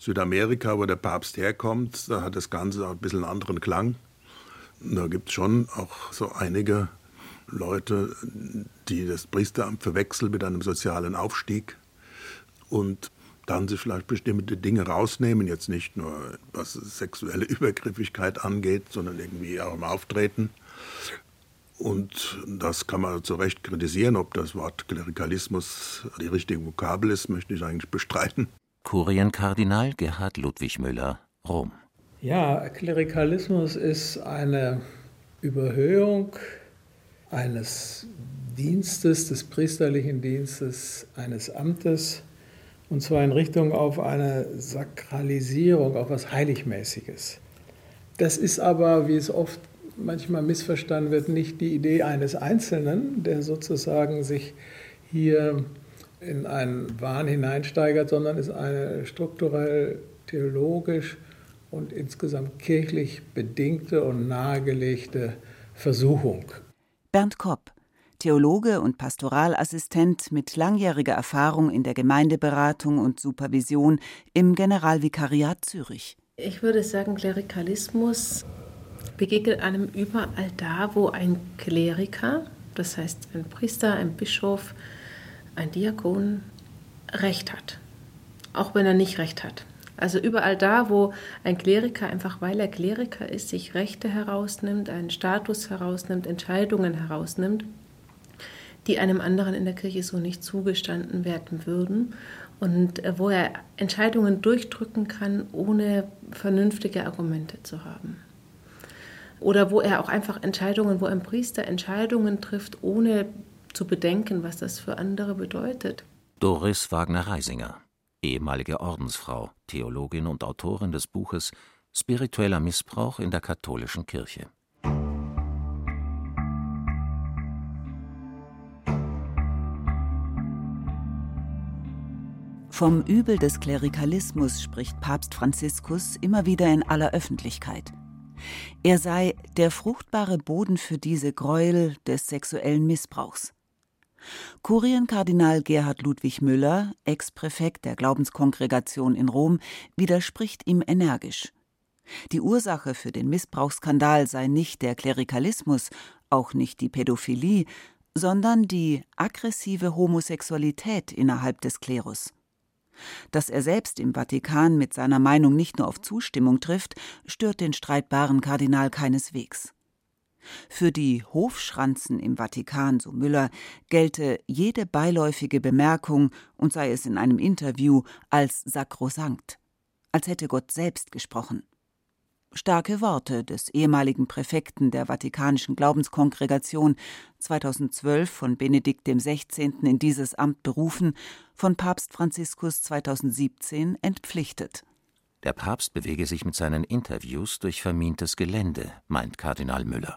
Südamerika, wo der Papst herkommt, da hat das Ganze auch ein bisschen einen anderen Klang. Da gibt es schon auch so einige Leute, die das Priesteramt verwechseln mit einem sozialen Aufstieg und dann sich vielleicht bestimmte Dinge rausnehmen, jetzt nicht nur was sexuelle Übergriffigkeit angeht, sondern irgendwie auch im Auftreten. Und das kann man zu Recht kritisieren. Ob das Wort Klerikalismus die richtige Vokabel ist, möchte ich eigentlich bestreiten. Kurienkardinal Gerhard Ludwig Müller, Rom. Ja, Klerikalismus ist eine Überhöhung eines Dienstes, des priesterlichen Dienstes, eines Amtes, und zwar in Richtung auf eine Sakralisierung, auf was Heiligmäßiges. Das ist aber, wie es oft manchmal missverstanden wird, nicht die Idee eines Einzelnen, der sozusagen sich hier in einen Wahn hineinsteigert, sondern ist eine strukturell theologisch und insgesamt kirchlich bedingte und nahegelegte Versuchung. Bernd Kopp, Theologe und Pastoralassistent mit langjähriger Erfahrung in der Gemeindeberatung und Supervision im Generalvikariat Zürich. Ich würde sagen, Klerikalismus begegnet einem überall da, wo ein Kleriker, das heißt ein Priester, ein Bischof, ein Diakon, Recht hat, auch wenn er nicht Recht hat. Also überall da, wo ein Kleriker, einfach weil er Kleriker ist, sich Rechte herausnimmt, einen Status herausnimmt, Entscheidungen herausnimmt, die einem anderen in der Kirche so nicht zugestanden werden würden und wo er Entscheidungen durchdrücken kann, ohne vernünftige Argumente zu haben. Oder wo er auch einfach wo ein Priester Entscheidungen trifft, ohne zu bedenken, was das für andere bedeutet. Doris Wagner-Reisinger, ehemalige Ordensfrau, Theologin und Autorin des Buches Spiritueller Missbrauch in der katholischen Kirche. Vom Übel des Klerikalismus spricht Papst Franziskus immer wieder in aller Öffentlichkeit. Er sei der fruchtbare Boden für diese Gräuel des sexuellen Missbrauchs. Kurienkardinal Gerhard Ludwig Müller, Ex-Präfekt der Glaubenskongregation in Rom, widerspricht ihm energisch. Die Ursache für den Missbrauchsskandal sei nicht der Klerikalismus, auch nicht die Pädophilie, sondern die aggressive Homosexualität innerhalb des Klerus. Dass er selbst im Vatikan mit seiner Meinung nicht nur auf Zustimmung trifft, stört den streitbaren Kardinal keineswegs. Für die Hofschranzen im Vatikan, so Müller, gelte jede beiläufige Bemerkung, und sei es in einem Interview, als sakrosankt, als hätte Gott selbst gesprochen. Starke Worte des ehemaligen Präfekten der Vatikanischen Glaubenskongregation, 2012 von Benedikt XVI. In dieses Amt berufen, von Papst Franziskus 2017 entpflichtet. Der Papst bewege sich mit seinen Interviews durch vermintes Gelände, meint Kardinal Müller.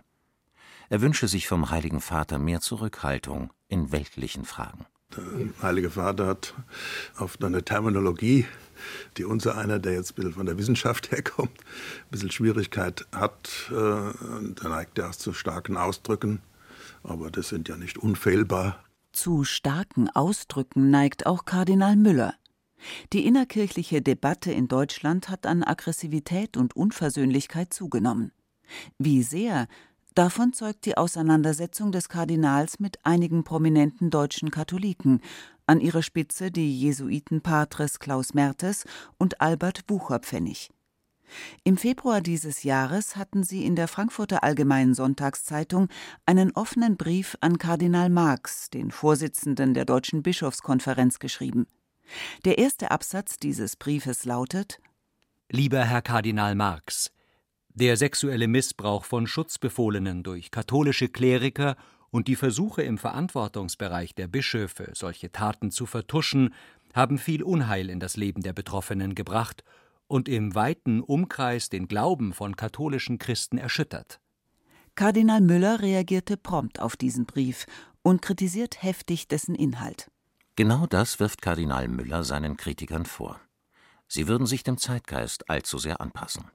Er wünsche sich vom Heiligen Vater mehr Zurückhaltung in weltlichen Fragen. Der Heilige Vater hat auf eine Terminologie, die unser einer, der jetzt ein bisschen von der Wissenschaft herkommt, ein bisschen Schwierigkeit hat. Da neigt er auch zu starken Ausdrücken, aber das sind ja nicht unfehlbar. Zu starken Ausdrücken neigt auch Kardinal Müller. Die innerkirchliche Debatte in Deutschland hat an Aggressivität und Unversöhnlichkeit zugenommen. Wie sehr? Davon zeugt die Auseinandersetzung des Kardinals mit einigen prominenten deutschen Katholiken, an ihrer Spitze die Jesuitenpatres Klaus Mertes und Albert Bucherpfennig. Im Februar dieses Jahres hatten sie in der Frankfurter Allgemeinen Sonntagszeitung einen offenen Brief an Kardinal Marx, den Vorsitzenden der Deutschen Bischofskonferenz, geschrieben. Der erste Absatz dieses Briefes lautet: Lieber Herr Kardinal Marx, der sexuelle Missbrauch von Schutzbefohlenen durch katholische Kleriker und die Versuche im Verantwortungsbereich der Bischöfe, solche Taten zu vertuschen, haben viel Unheil in das Leben der Betroffenen gebracht und im weiten Umkreis den Glauben von katholischen Christen erschüttert. Kardinal Müller reagierte prompt auf diesen Brief und kritisiert heftig dessen Inhalt. Genau das wirft Kardinal Müller seinen Kritikern vor. Sie würden sich dem Zeitgeist allzu sehr anpassen.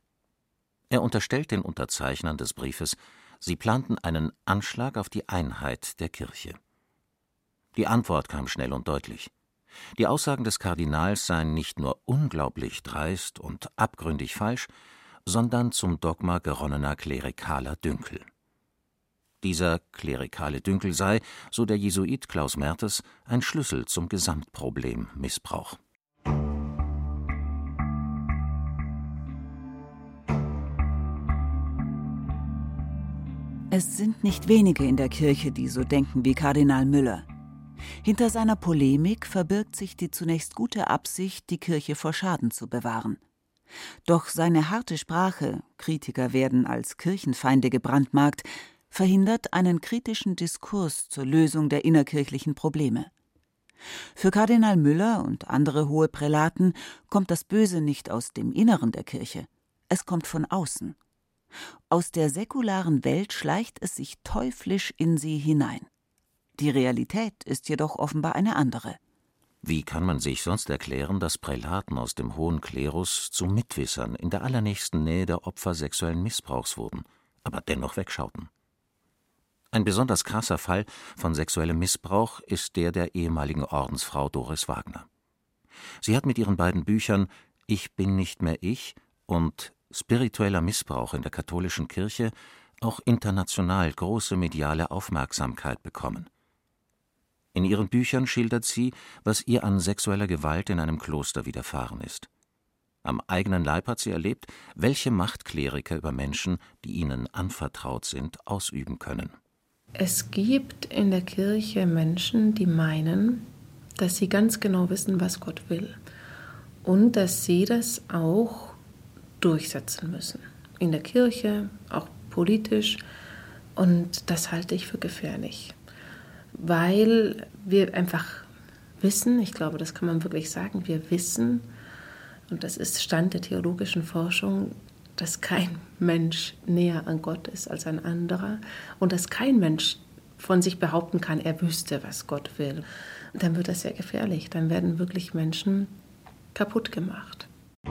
Er unterstellt den Unterzeichnern des Briefes, sie planten einen Anschlag auf die Einheit der Kirche. Die Antwort kam schnell und deutlich. Die Aussagen des Kardinals seien nicht nur unglaublich dreist und abgründig falsch, sondern zum Dogma geronnener klerikaler Dünkel. Dieser klerikale Dünkel sei, so der Jesuit Klaus Mertes, ein Schlüssel zum Gesamtproblem Missbrauch. Es sind nicht wenige in der Kirche, die so denken wie Kardinal Müller. Hinter seiner Polemik verbirgt sich die zunächst gute Absicht, die Kirche vor Schaden zu bewahren. Doch seine harte Sprache, Kritiker werden als Kirchenfeinde gebrandmarkt, verhindert einen kritischen Diskurs zur Lösung der innerkirchlichen Probleme. Für Kardinal Müller und andere hohe Prälaten kommt das Böse nicht aus dem Inneren der Kirche, es kommt von außen. Aus der säkularen Welt schleicht es sich teuflisch in sie hinein. Die Realität ist jedoch offenbar eine andere. Wie kann man sich sonst erklären, dass Prälaten aus dem hohen Klerus zu Mitwissern in der allernächsten Nähe der Opfer sexuellen Missbrauchs wurden, aber dennoch wegschauten? Ein besonders krasser Fall von sexuellem Missbrauch ist der ehemaligen Ordensfrau Doris Wagner. Sie hat mit ihren beiden Büchern »Ich bin nicht mehr ich« und »Spiritueller Missbrauch in der katholischen Kirche« auch international große mediale Aufmerksamkeit bekommen. In ihren Büchern schildert sie, was ihr an sexueller Gewalt in einem Kloster widerfahren ist. Am eigenen Leib hat sie erlebt, welche Macht Kleriker über Menschen, die ihnen anvertraut sind, ausüben können. Es gibt in der Kirche Menschen, die meinen, dass sie ganz genau wissen, was Gott will und dass sie das auch durchsetzen müssen. In der Kirche, auch politisch, und das halte ich für gefährlich. Weil wir einfach wissen, ich glaube, das kann man wirklich sagen, wir wissen, und das ist Stand der theologischen Forschung, dass kein Mensch näher an Gott ist als ein anderer und dass kein Mensch von sich behaupten kann, er wüsste, was Gott will. Dann wird das sehr gefährlich, dann werden wirklich Menschen kaputt gemacht.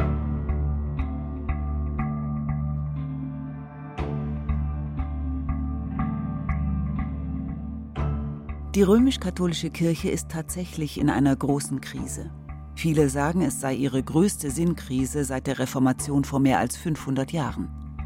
Die römisch-katholische Kirche ist tatsächlich in einer großen Krise. Viele sagen, es sei ihre größte Sinnkrise seit der Reformation vor mehr als 500 Jahren.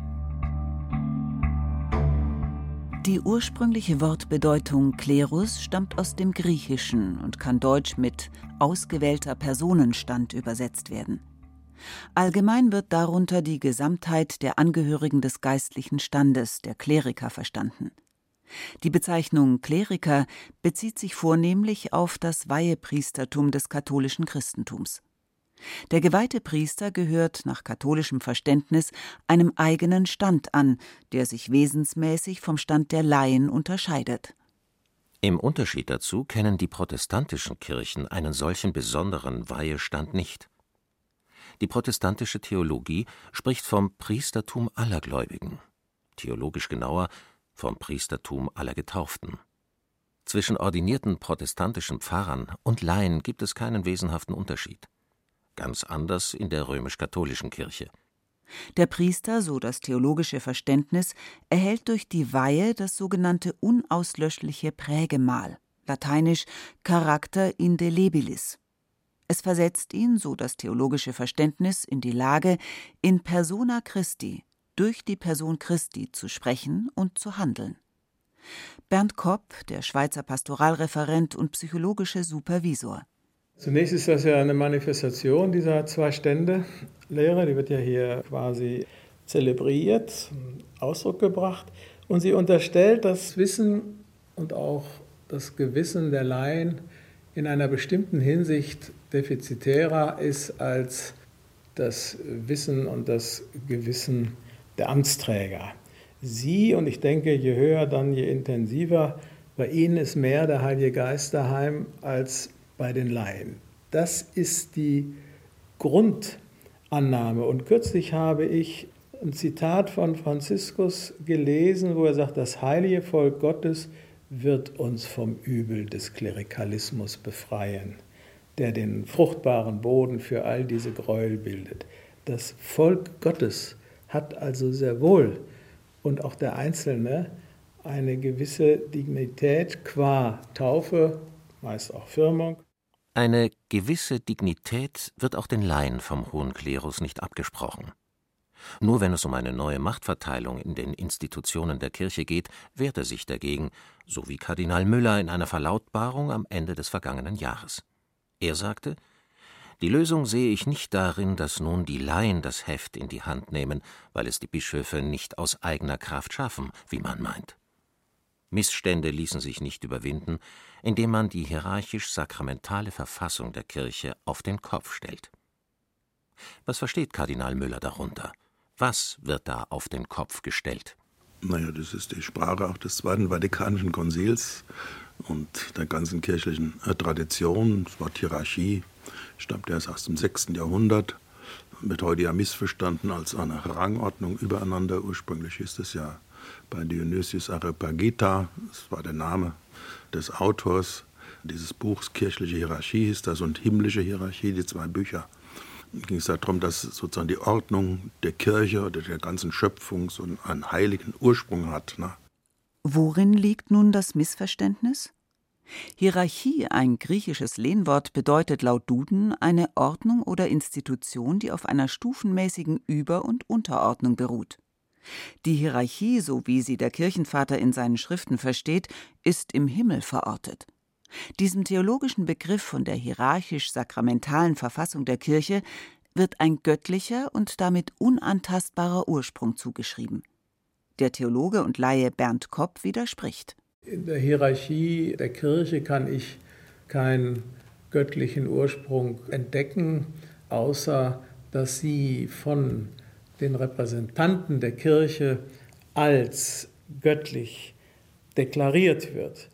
Die ursprüngliche Wortbedeutung Klerus stammt aus dem Griechischen und kann deutsch mit ausgewählter Personenstand übersetzt werden. Allgemein wird darunter die Gesamtheit der Angehörigen des geistlichen Standes, der Kleriker, verstanden. Die Bezeichnung Kleriker bezieht sich vornehmlich auf das Weihepriestertum des katholischen Christentums. Der geweihte Priester gehört nach katholischem Verständnis einem eigenen Stand an, der sich wesensmäßig vom Stand der Laien unterscheidet. Im Unterschied dazu kennen die protestantischen Kirchen einen solchen besonderen Weihestand nicht. Die protestantische Theologie spricht vom Priestertum aller Gläubigen, theologisch genauer vom Priestertum aller Getauften. Zwischen ordinierten protestantischen Pfarrern und Laien gibt es keinen wesenhaften Unterschied. Ganz anders in der römisch-katholischen Kirche. Der Priester, so das theologische Verständnis, erhält durch die Weihe das sogenannte unauslöschliche Prägemal, lateinisch Character indelebilis. Es versetzt ihn, so das theologische Verständnis, in die Lage, in persona Christi, durch die Person Christi zu sprechen und zu handeln. Bernd Kopp, der Schweizer Pastoralreferent und psychologische Supervisor. Zunächst ist das ja eine Manifestation dieser Zwei-Stände-Lehre, die wird ja hier quasi zelebriert, zum Ausdruck gebracht. Und sie unterstellt, dass Wissen und auch das Gewissen der Laien in einer bestimmten Hinsicht defizitärer ist als das Wissen und das Gewissen der Amtsträger. Sie, und ich denke, je höher, dann je intensiver, bei ihnen ist mehr der Heilige Geist daheim als bei den Laien. Das ist die Grundannahme. Und kürzlich habe ich ein Zitat von Franziskus gelesen, wo er sagt, das heilige Volk Gottes wird uns vom Übel des Klerikalismus befreien, der den fruchtbaren Boden für all diese Gräuel bildet. Das Volk Gottes hat also sehr wohl, und auch der Einzelne, eine gewisse Dignität qua Taufe, meist auch Firmung. Eine gewisse Dignität wird auch den Laien vom hohen Klerus nicht abgesprochen. Nur wenn es um eine neue Machtverteilung in den Institutionen der Kirche geht, wehrt er sich dagegen, so wie Kardinal Müller in einer Verlautbarung am Ende des vergangenen Jahres. Er sagte: Die Lösung sehe ich nicht darin, dass nun die Laien das Heft in die Hand nehmen, weil es die Bischöfe nicht aus eigener Kraft schaffen, wie man meint. Missstände ließen sich nicht überwinden, indem man die hierarchisch-sakramentale Verfassung der Kirche auf den Kopf stellt. Was versteht Kardinal Müller darunter? Was wird da auf den Kopf gestellt? Naja, das ist die Sprache auch des Zweiten Vatikanischen Konzils und der ganzen kirchlichen Tradition. Das Wort Hierarchie stammt erst aus dem 6. Jahrhundert, wird heute ja missverstanden als eine Rangordnung übereinander. Ursprünglich hieß es ja bei Dionysius Areopagita, das war der Name des Autors dieses Buchs, Kirchliche Hierarchie hieß das und Himmlische Hierarchie, die zwei Bücher. Ging es darum, dass sozusagen die Ordnung der Kirche oder der ganzen Schöpfung so einen heiligen Ursprung hat. Ne? Worin liegt nun das Missverständnis? Hierarchie, ein griechisches Lehnwort, bedeutet laut Duden eine Ordnung oder Institution, die auf einer stufenmäßigen Über- und Unterordnung beruht. Die Hierarchie, so wie sie der Kirchenvater in seinen Schriften versteht, ist im Himmel verortet. Diesem theologischen Begriff von der hierarchisch-sakramentalen Verfassung der Kirche wird ein göttlicher und damit unantastbarer Ursprung zugeschrieben. Der Theologe und Laie Bernd Kopp widerspricht. In der Hierarchie der Kirche kann ich keinen göttlichen Ursprung entdecken, außer dass sie von den Repräsentanten der Kirche als göttlich deklariert wird.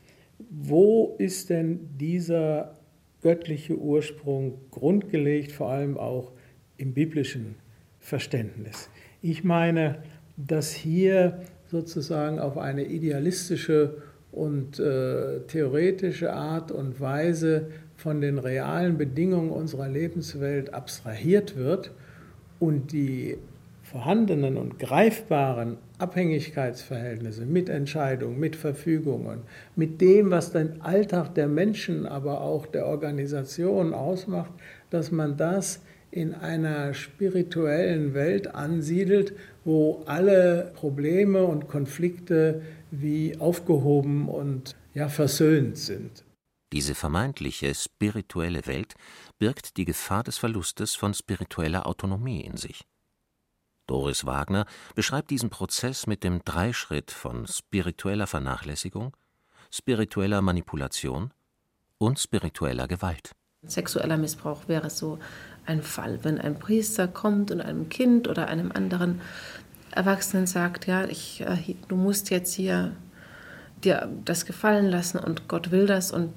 Wo ist denn dieser göttliche Ursprung grundgelegt, vor allem auch im biblischen Verständnis? Ich meine, dass hier sozusagen auf eine idealistische und theoretische Art und Weise von den realen Bedingungen unserer Lebenswelt abstrahiert wird und die vorhandenen und greifbaren Abhängigkeitsverhältnisse mit Entscheidungen, mit Verfügungen, mit dem, was den Alltag der Menschen, aber auch der Organisation ausmacht, dass man das in einer spirituellen Welt ansiedelt, wo alle Probleme und Konflikte wie aufgehoben und versöhnt sind. Diese vermeintliche spirituelle Welt birgt die Gefahr des Verlustes von spiritueller Autonomie in sich. Doris Wagner beschreibt diesen Prozess mit dem Dreischritt von spiritueller Vernachlässigung, spiritueller Manipulation und spiritueller Gewalt. Sexueller Missbrauch wäre so ein Fall, wenn ein Priester kommt und einem Kind oder einem anderen Erwachsenen sagt, du musst jetzt hier dir das gefallen lassen und Gott will das und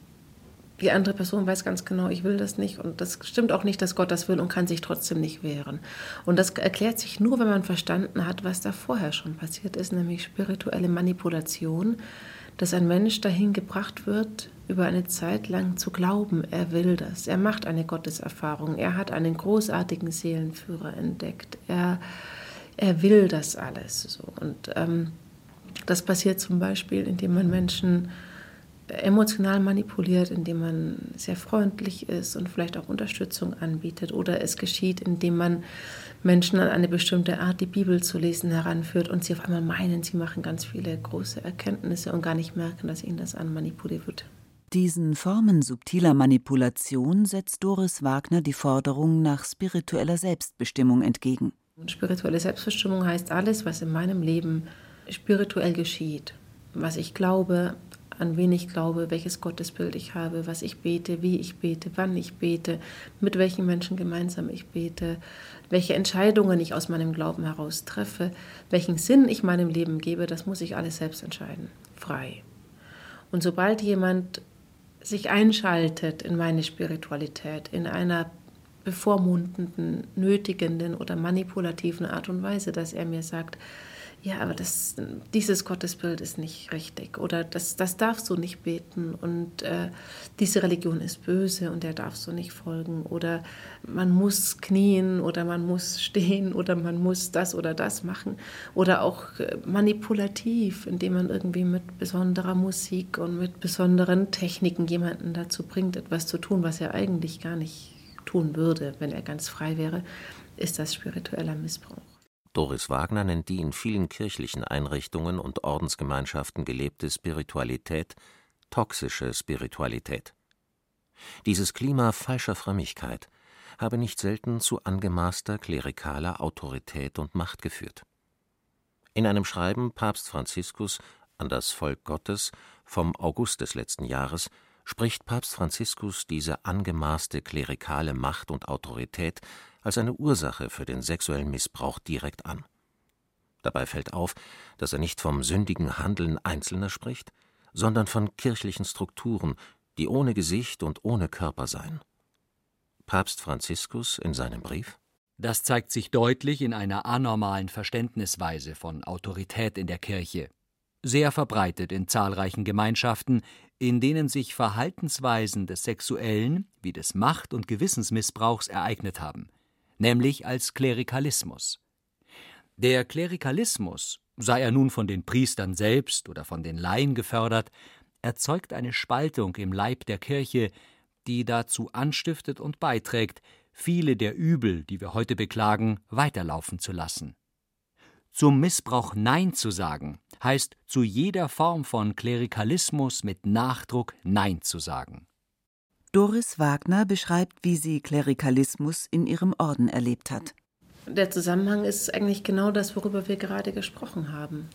die andere Person weiß ganz genau, ich will das nicht und das stimmt auch nicht, dass Gott das will und kann sich trotzdem nicht wehren. Und das erklärt sich nur, wenn man verstanden hat, was da vorher schon passiert ist, nämlich spirituelle Manipulation, dass ein Mensch dahin gebracht wird, über eine Zeit lang zu glauben, er will das. Er macht eine Gotteserfahrung, er hat einen großartigen Seelenführer entdeckt, er will das alles. So. Und das passiert zum Beispiel, indem man Menschen emotional manipuliert, indem man sehr freundlich ist und vielleicht auch Unterstützung anbietet. Oder es geschieht, indem man Menschen an eine bestimmte Art, die Bibel zu lesen, heranführt und sie auf einmal meinen, sie machen ganz viele große Erkenntnisse und gar nicht merken, dass ihnen das anmanipuliert wird. Diesen Formen subtiler Manipulation setzt Doris Wagner die Forderung nach spiritueller Selbstbestimmung entgegen. Und spirituelle Selbstbestimmung heißt alles, was in meinem Leben spirituell geschieht, was ich glaube, an wen ich glaube, welches Gottesbild ich habe, was ich bete, wie ich bete, wann ich bete, mit welchen Menschen gemeinsam ich bete, welche Entscheidungen ich aus meinem Glauben heraus treffe, welchen Sinn ich meinem Leben gebe, das muss ich alles selbst entscheiden, frei. Und sobald jemand sich einschaltet in meine Spiritualität, in einer bevormundenden, nötigenden oder manipulativen Art und Weise, dass er mir sagt, ja, aber dieses Gottesbild ist nicht richtig oder das darfst du nicht beten und diese Religion ist böse und der darfst du nicht folgen oder man muss knien oder man muss stehen oder man muss das oder das machen oder auch manipulativ, indem man irgendwie mit besonderer Musik und mit besonderen Techniken jemanden dazu bringt, etwas zu tun, was er eigentlich gar nicht tun würde, wenn er ganz frei wäre, ist das spiritueller Missbrauch. Doris Wagner nennt die in vielen kirchlichen Einrichtungen und Ordensgemeinschaften gelebte Spiritualität toxische Spiritualität. Dieses Klima falscher Frömmigkeit habe nicht selten zu angemaßter klerikaler Autorität und Macht geführt. In einem Schreiben Papst Franziskus an das Volk Gottes vom August des letzten Jahres spricht Papst Franziskus diese angemaßte klerikale Macht und Autorität als eine Ursache für den sexuellen Missbrauch direkt an. Dabei fällt auf, dass er nicht vom sündigen Handeln Einzelner spricht, sondern von kirchlichen Strukturen, die ohne Gesicht und ohne Körper seien. Papst Franziskus in seinem Brief: Das zeigt sich deutlich in einer anormalen Verständnisweise von Autorität in der Kirche, sehr verbreitet in zahlreichen Gemeinschaften, in denen sich Verhaltensweisen des sexuellen wie des Macht- und Gewissensmissbrauchs ereignet haben, nämlich als Klerikalismus. Der Klerikalismus, sei er nun von den Priestern selbst oder von den Laien gefördert, erzeugt eine Spaltung im Leib der Kirche, die dazu anstiftet und beiträgt, viele der Übel, die wir heute beklagen, weiterlaufen zu lassen. Zum Missbrauch Nein zu sagen, heißt zu jeder Form von Klerikalismus mit Nachdruck Nein zu sagen. Doris Wagner beschreibt, wie sie Klerikalismus in ihrem Orden erlebt hat. Der Zusammenhang ist eigentlich genau das, worüber wir gerade gesprochen haben.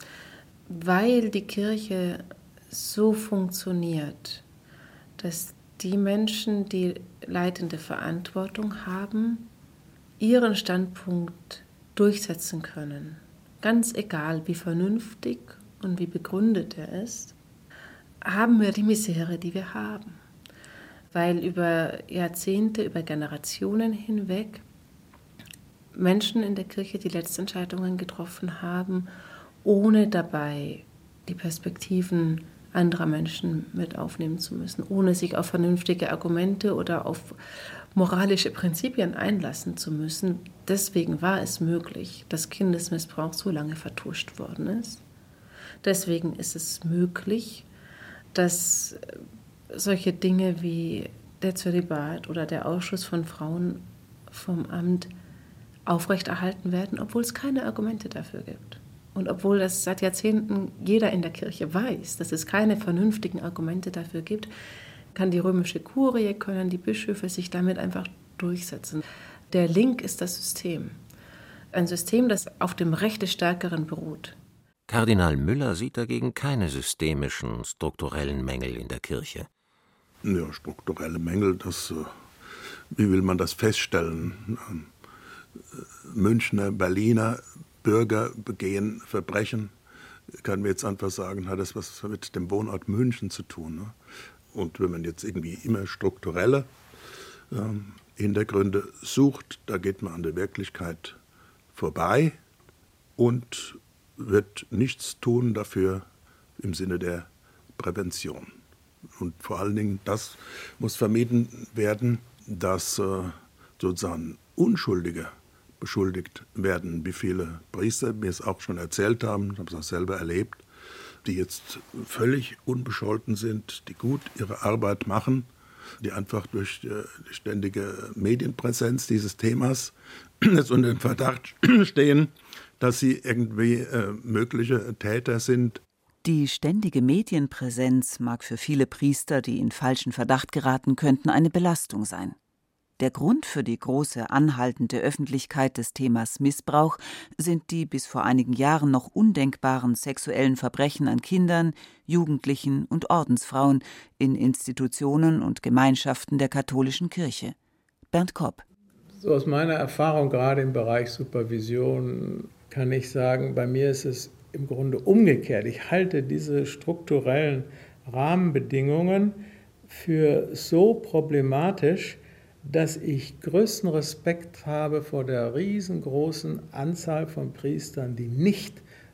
Weil die Kirche so funktioniert, dass die Menschen, die leitende Verantwortung haben, ihren Standpunkt durchsetzen können. Ganz egal, wie vernünftig und wie begründet er ist, haben wir die Misere, die wir haben. Weil über Jahrzehnte, über Generationen hinweg Menschen in der Kirche die Letztentscheidungen getroffen haben, ohne dabei die Perspektiven anderer Menschen mit aufnehmen zu müssen, ohne sich auf vernünftige Argumente oder auf moralische Prinzipien einlassen zu müssen. Deswegen war es möglich, dass Kindesmissbrauch so lange vertuscht worden ist. Deswegen ist es möglich, dass solche Dinge wie der Zölibat oder der Ausschluss von Frauen vom Amt aufrechterhalten werden, obwohl es keine Argumente dafür gibt. Und obwohl das seit Jahrzehnten jeder in der Kirche weiß, dass es keine vernünftigen Argumente dafür gibt, kann die römische Kurie, können die Bischöfe sich damit einfach durchsetzen. Der Link ist das System. Ein System, das auf dem Recht des Stärkeren beruht. Kardinal Müller sieht dagegen keine systemischen, strukturellen Mängel in der Kirche. Ja, strukturelle Mängel, wie will man das feststellen? Münchner, Berliner Bürger begehen Verbrechen. Kann mir jetzt einfach sagen, hat das was mit dem Wohnort München zu tun. Ne? Und wenn man jetzt irgendwie immer strukturelle Hintergründe sucht, da geht man an der Wirklichkeit vorbei und wird nichts tun dafür im Sinne der Prävention. Und vor allen Dingen, das muss vermieden werden, dass sozusagen Unschuldige beschuldigt werden, wie viele Priester mir es auch schon erzählt haben, ich habe es auch selber erlebt, die jetzt völlig unbescholten sind, die gut ihre Arbeit machen, die einfach durch die ständige Medienpräsenz dieses Themas jetzt unter dem Verdacht stehen, dass sie irgendwie mögliche Täter sind. Die ständige Medienpräsenz mag für viele Priester, die in falschen Verdacht geraten könnten, eine Belastung sein. Der Grund für die große anhaltende Öffentlichkeit des Themas Missbrauch sind die bis vor einigen Jahren noch undenkbaren sexuellen Verbrechen an Kindern, Jugendlichen und Ordensfrauen in Institutionen und Gemeinschaften der katholischen Kirche. Bernd Kopp. So aus meiner Erfahrung, gerade im Bereich Supervision, kann ich sagen, bei mir ist es im Grunde umgekehrt. Ich halte diese strukturellen Rahmenbedingungen für so problematisch, dass ich größten Respekt habe vor der riesengroßen Anzahl von Priestern, die nicht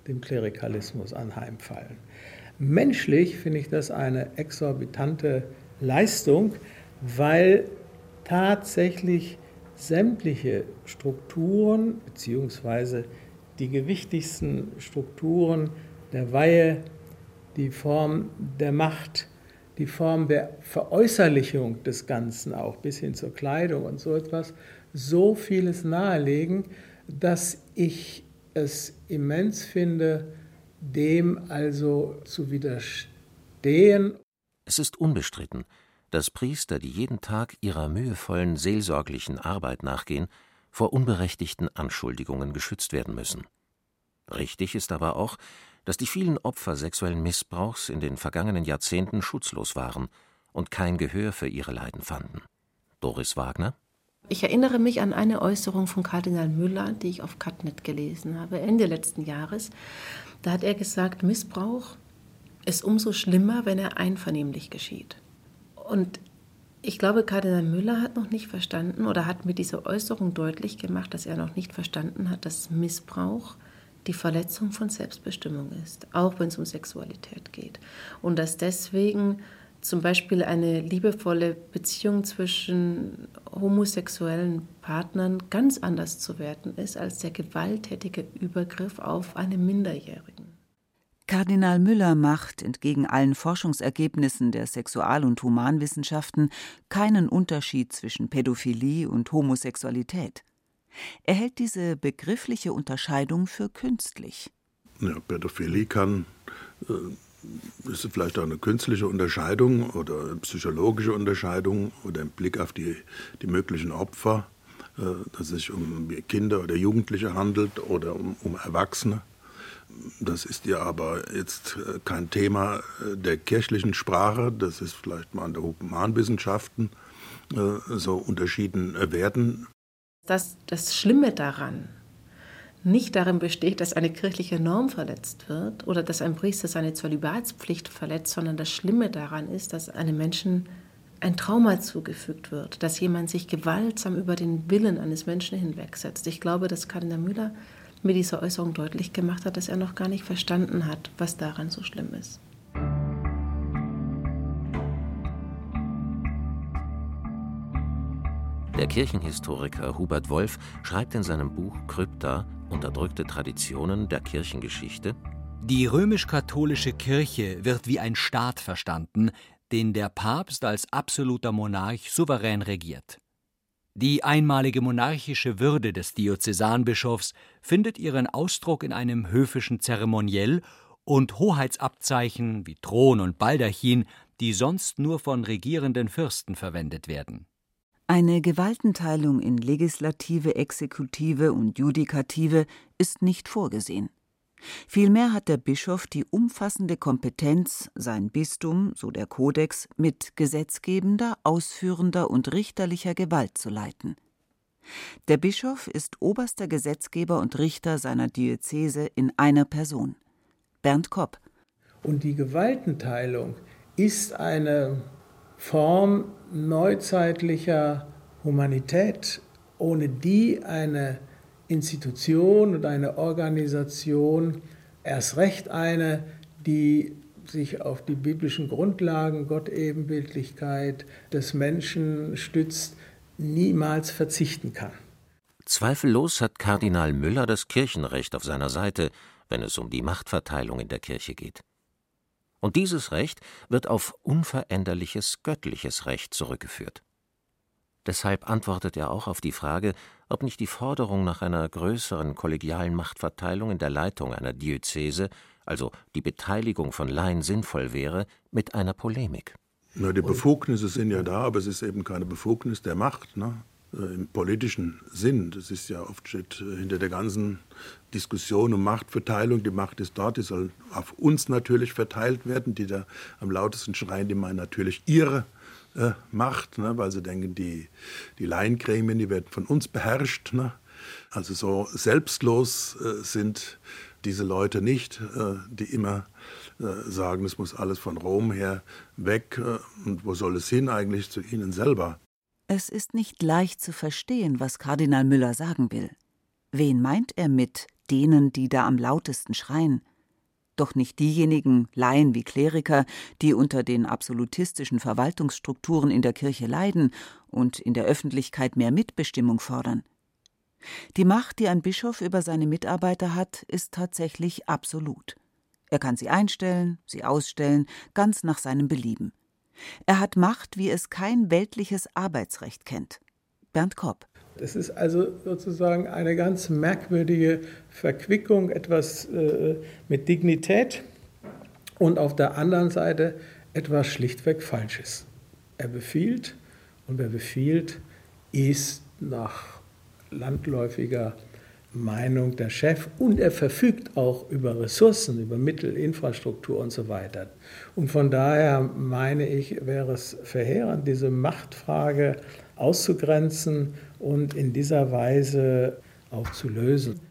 dem Klerikalismus anheimfallen. Menschlich finde ich das eine exorbitante Leistung, weil tatsächlich sämtliche Strukturen bzw. die gewichtigsten Strukturen der Weihe, die Form der Macht, die Form der Veräußerlichung des Ganzen auch bis hin zur Kleidung und so etwas, so vieles nahelegen, dass ich es immens finde, dem also zu widerstehen. Es ist unbestritten, dass Priester, die jeden Tag ihrer mühevollen seelsorglichen Arbeit nachgehen, vor unberechtigten Anschuldigungen geschützt werden müssen. Richtig ist aber auch, dass die vielen Opfer sexuellen Missbrauchs in den vergangenen Jahrzehnten schutzlos waren und kein Gehör für ihre Leiden fanden. Doris Wagner? Ich erinnere mich an eine Äußerung von Kardinal Müller, die ich auf Catnet gelesen habe, Ende letzten Jahres. Da hat er gesagt, Missbrauch ist umso schlimmer, wenn er einvernehmlich geschieht. Und ich glaube, Kardinal Müller hat noch nicht verstanden oder hat mit dieser Äußerung deutlich gemacht, dass er noch nicht verstanden hat, dass Missbrauch die Verletzung von Selbstbestimmung ist, auch wenn es um Sexualität geht. Und dass deswegen zum Beispiel eine liebevolle Beziehung zwischen homosexuellen Partnern ganz anders zu werten ist als der gewalttätige Übergriff auf einen Minderjährigen. Kardinal Müller macht, entgegen allen Forschungsergebnissen der Sexual- und Humanwissenschaften, keinen Unterschied zwischen Pädophilie und Homosexualität. Er hält diese begriffliche Unterscheidung für künstlich. Ja, Pädophilie ist vielleicht auch eine künstliche Unterscheidung oder eine psychologische Unterscheidung oder ein Blick auf die möglichen Opfer, dass es sich um Kinder oder Jugendliche handelt oder um Erwachsene. Das ist ja aber jetzt kein Thema der kirchlichen Sprache, das ist vielleicht mal an der Humanwissenschaften so unterschieden werden. Dass das Schlimme daran nicht darin besteht, dass eine kirchliche Norm verletzt wird oder dass ein Priester seine Zölibatspflicht verletzt, sondern das Schlimme daran ist, dass einem Menschen ein Trauma zugefügt wird, dass jemand sich gewaltsam über den Willen eines Menschen hinwegsetzt. Ich glaube, dass Kardinal Müller mit dieser Äußerung deutlich gemacht hat, dass er noch gar nicht verstanden hat, was daran so schlimm ist. Der Kirchenhistoriker Hubert Wolf schreibt in seinem Buch Krypta, Unterdrückte Traditionen der Kirchengeschichte: Die römisch-katholische Kirche wird wie ein Staat verstanden, den der Papst als absoluter Monarch souverän regiert. Die einmalige monarchische Würde des Diözesanbischofs findet ihren Ausdruck in einem höfischen Zeremoniell und Hoheitsabzeichen wie Thron und Baldachin, die sonst nur von regierenden Fürsten verwendet werden. Eine Gewaltenteilung in Legislative, Exekutive und Judikative ist nicht vorgesehen. Vielmehr hat der Bischof die umfassende Kompetenz, sein Bistum, so der Kodex, mit gesetzgebender, ausführender und richterlicher Gewalt zu leiten. Der Bischof ist oberster Gesetzgeber und Richter seiner Diözese in einer Person. Bernd Kopp. Und die Gewaltenteilung ist eine Form neuzeitlicher Humanität, ohne die eine Institution und eine Organisation, erst recht eine, die sich auf die biblischen Grundlagen, Gottebenbildlichkeit des Menschen stützt, niemals verzichten kann. Zweifellos hat Kardinal Müller das Kirchenrecht auf seiner Seite, wenn es um die Machtverteilung in der Kirche geht. Und dieses Recht wird auf unveränderliches göttliches Recht zurückgeführt. Deshalb antwortet er auch auf die Frage, ob nicht die Forderung nach einer größeren kollegialen Machtverteilung in der Leitung einer Diözese, also die Beteiligung von Laien, sinnvoll wäre, mit einer Polemik. Na, die Befugnisse sind ja da, aber es ist eben keine Befugnis der Macht, ne? Im politischen Sinn. Das ist ja oft steht hinter der ganzen Diskussion um Machtverteilung. Die Macht ist dort, die soll auf uns natürlich verteilt werden. Die da am lautesten schreien, die meinen natürlich ihre Macht, ne? Weil sie denken, die Laiengremien, die werden von uns beherrscht. Ne? Also so selbstlos sind diese Leute nicht, die immer sagen, es muss alles von Rom her weg. Und wo soll es hin eigentlich? Zu ihnen selber. Es ist nicht leicht zu verstehen, was Kardinal Müller sagen will. Wen meint er mit denen, die da am lautesten schreien? Doch nicht diejenigen Laien wie Kleriker, die unter den absolutistischen Verwaltungsstrukturen in der Kirche leiden und in der Öffentlichkeit mehr Mitbestimmung fordern. Die Macht, die ein Bischof über seine Mitarbeiter hat, ist tatsächlich absolut. Er kann sie einstellen, sie ausstellen, ganz nach seinem Belieben. Er hat Macht, wie es kein weltliches Arbeitsrecht kennt. Bernd Kopp. Das ist also sozusagen eine ganz merkwürdige Verquickung, etwas mit Dignität und auf der anderen Seite etwas schlichtweg Falsches. Er befiehlt und wer befiehlt, ist nach landläufiger Meinung der Chef und er verfügt auch über Ressourcen, über Mittel, Infrastruktur und so weiter. Und von daher meine ich, wäre es verheerend, diese Machtfrage auszugrenzen und in dieser Weise auch zu lösen.